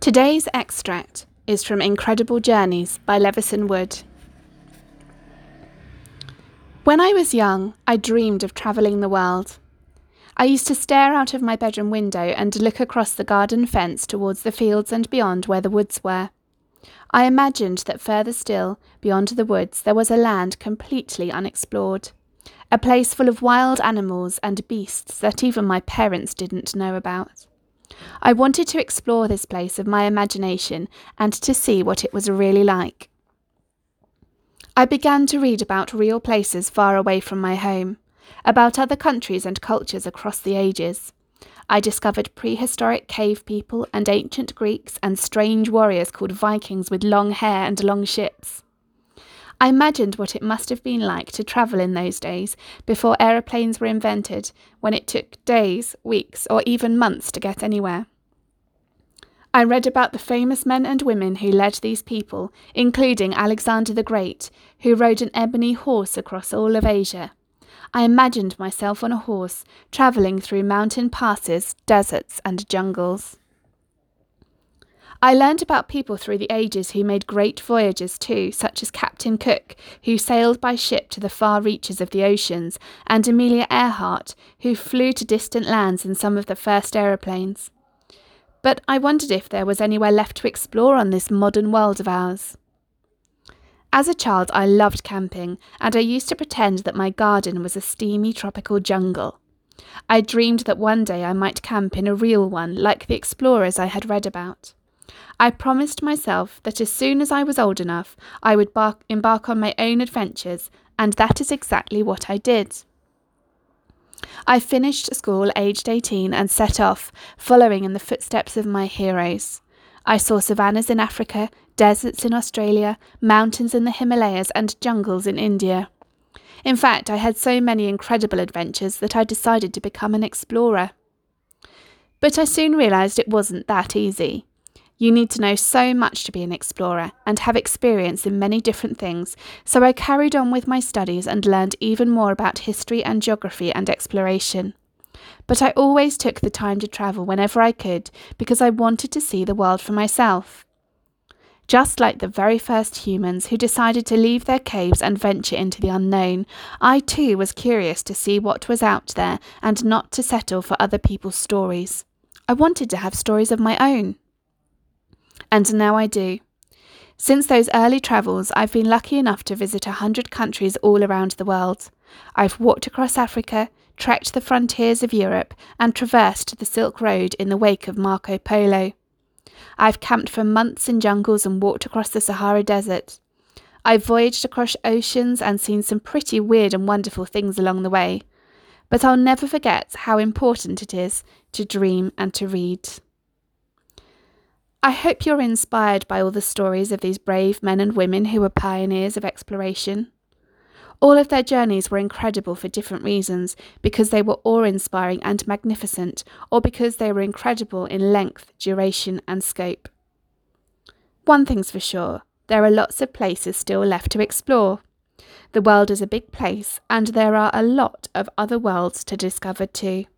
Today's extract is from Incredible Journeys by Levison Wood. When I was young, I dreamed of travelling the world. I used to stare out of my bedroom window and look across the garden fence towards the fields and beyond where the woods were. I imagined that further still, beyond the woods, there was a land completely unexplored, a place full of wild animals and beasts that even my parents didn't know about. I wanted to explore this place of my imagination and to see what it was really like. I began to read about real places far away from my home, about other countries and cultures across the ages. I discovered prehistoric cave people and ancient Greeks and strange warriors called Vikings with long hair and long ships. I imagined what it must have been like to travel in those days before aeroplanes were invented, when it took days, weeks, or even months to get anywhere. I read about the famous men and women who led these people, including Alexander the Great, who rode an ebony horse across all of Asia. I imagined myself on a horse, travelling through mountain passes, deserts, and jungles. I learned about people through the ages who made great voyages too, such as Captain Cook, who sailed by ship to the far reaches of the oceans, and Amelia Earhart, who flew to distant lands in some of the first aeroplanes. But I wondered if there was anywhere left to explore on this modern world of ours. As a child, I loved camping, and I used to pretend that my garden was a steamy tropical jungle. I dreamed that one day I might camp in a real one, like the explorers I had read about. I promised myself that as soon as I was old enough, I would embark on my own adventures, and that is exactly what I did. I finished school aged 18 and set off, following in the footsteps of my heroes. I saw savannas in Africa, deserts in Australia, mountains in the Himalayas, and jungles in India. In fact, I had so many incredible adventures that I decided to become an explorer. But I soon realised it wasn't that easy. You need to know so much to be an explorer and have experience in many different things, so I carried on with my studies and learned even more about history and geography and exploration. But I always took the time to travel whenever I could because I wanted to see the world for myself. Just like the very first humans who decided to leave their caves and venture into the unknown, I too was curious to see what was out there and not to settle for other people's stories. I wanted to have stories of my own. And now I do. Since those early travels, I've been lucky enough to visit 100 countries all around the world. I've walked across Africa, trekked the frontiers of Europe, and traversed the Silk Road in the wake of Marco Polo. I've camped for months in jungles and walked across the Sahara Desert. I've voyaged across oceans and seen some pretty weird and wonderful things along the way. But I'll never forget how important it is to dream and to read. I hope you're inspired by all the stories of these brave men and women who were pioneers of exploration. All of their journeys were incredible for different reasons, because they were awe-inspiring and magnificent, or because they were incredible in length, duration, and scope. One thing's for sure, there are lots of places still left to explore. The world is a big place, and there are a lot of other worlds to discover too.